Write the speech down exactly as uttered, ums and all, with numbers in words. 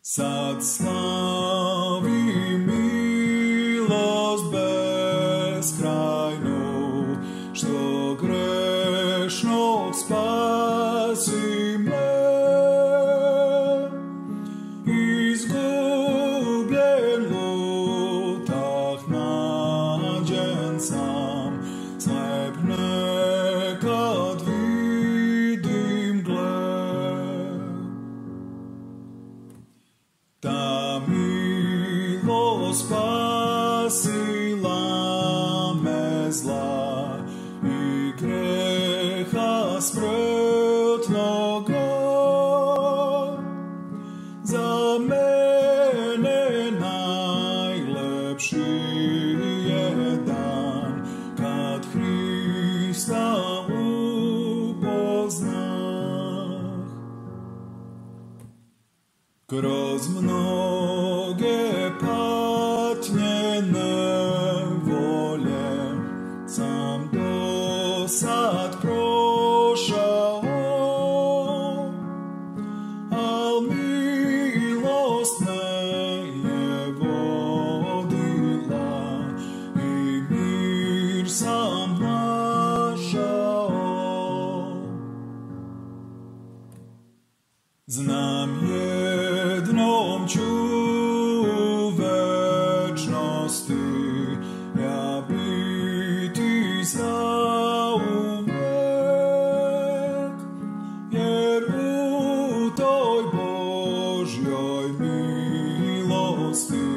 Sad slavim milost beskrajnu, što grešnog spasi me. Izgubljen lutah, nađen sam, slep nekad vidim gled. Ta milost spasila me zla i greha smrtnoga. Za mene najlepši je dan, kad Hrista upoznah. Kroz mnoge patnje nevolje sam do sad prošao, al milost me je vodila i mir sam našao. Znam jednom ću u večnosti ja biti zauvek, jer u toj Božjoj milosti